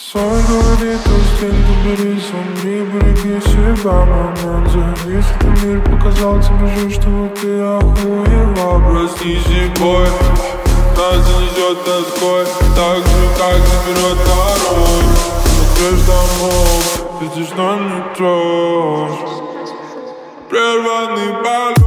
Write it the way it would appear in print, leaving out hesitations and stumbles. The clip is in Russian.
Свой говорит, стиль, добери, смотри, береги себя, момент завис. Этот мир показал тебе же, что ты охуела. Проснись, бой, нас занесет тоской, так же, как заберет порой. Смотришь домов, видишь, но не трожь. Прерванный полет.